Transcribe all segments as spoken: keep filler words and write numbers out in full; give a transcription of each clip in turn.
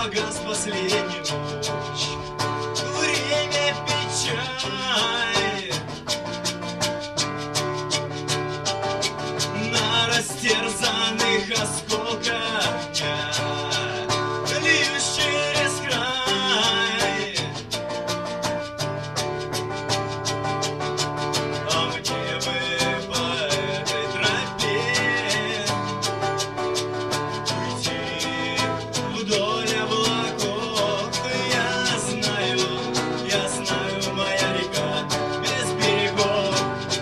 погас последний луч. Время печаль на растерзанных осколках дня, льюсь через край. А мне бы по этой тропе уйти вдоль облаков. Я знаю, я знаю, моя река без берегов.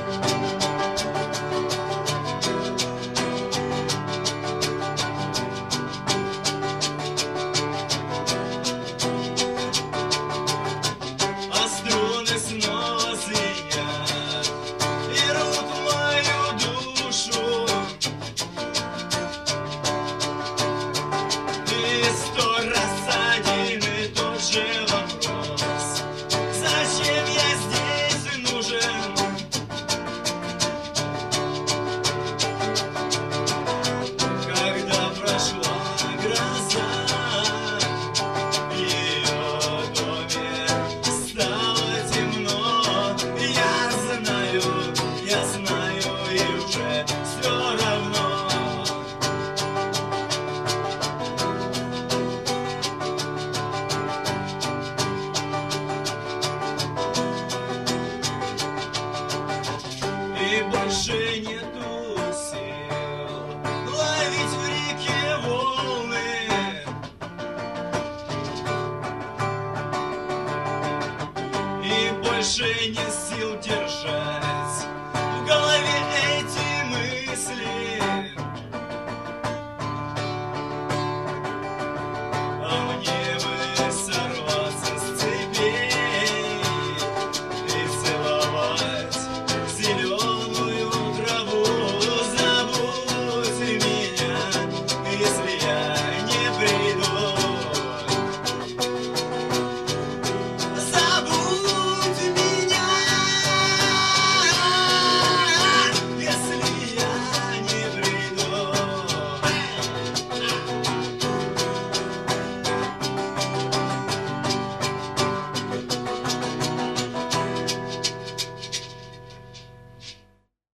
А струны снова звенят и рвут мою душу. И сто раз один и тот же вопрос: зачем я здесь нужен? Когда прошла гроза, в ее доме стало темно. Я знаю, я знаю, и уже все равно. И больше нету сил ловить в реке волны. И больше нет сил держать в голове эти мысли.